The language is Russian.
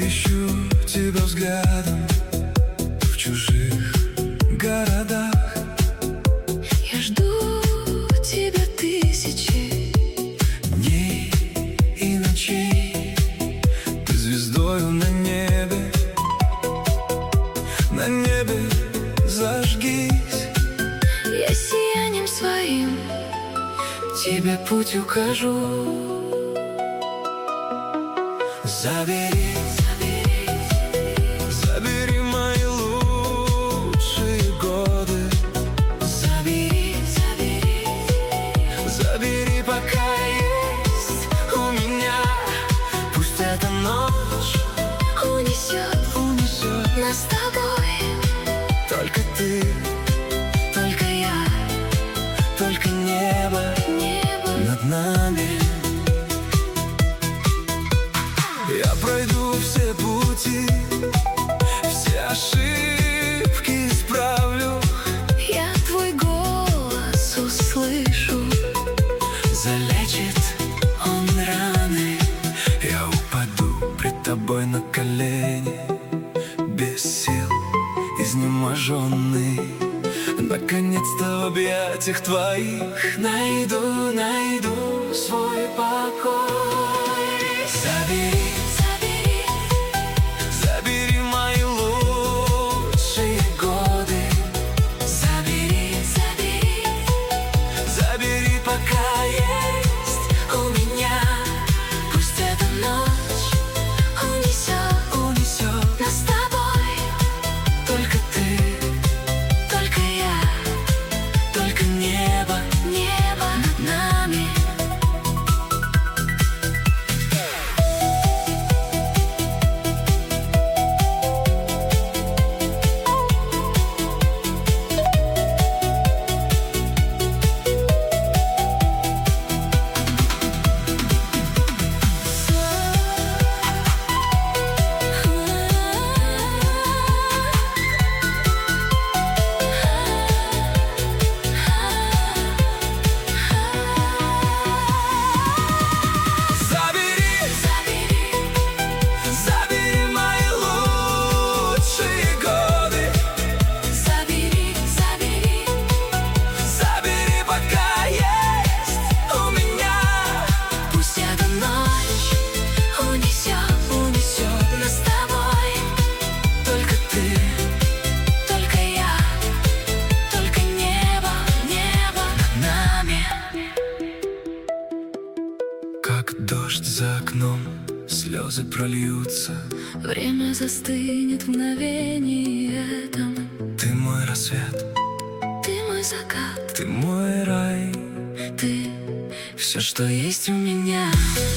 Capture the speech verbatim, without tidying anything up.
ищу тебя взглядом в чужих городах. Я жду тебя тысячи дней и ночей. Ты звездою на небе, на небе зажгись. Я сиянием своим тебе путь укажу. Забери, забери, забери мои лучшие годы. Забери, забери, забери, пока есть у меня. Пусть эта ночь унесет, унесет нас с тобой. только ты, Только я, только небо, небо над нами. Я пройду все пути, все ошибки исправлю. Я твой голос услышу. Залечит он раны. Я упаду пред тобой на колени, без сил, изнеможенный. Наконец-то в объятиях твоих найду, найду свой покой. Забери, Забери, забери мои лучшие годы. забери, забери, Забери, пока есть у меня. Пусть эта ночь унесет, унесет нас с тобой. только ты, Только я, только небо небо над нами. Как дождь за окном, слезы прольются. Время застынет в мгновении этом. Ты мой рассвет, Ты мой закат, ты мой рай. ты все, что есть у меня.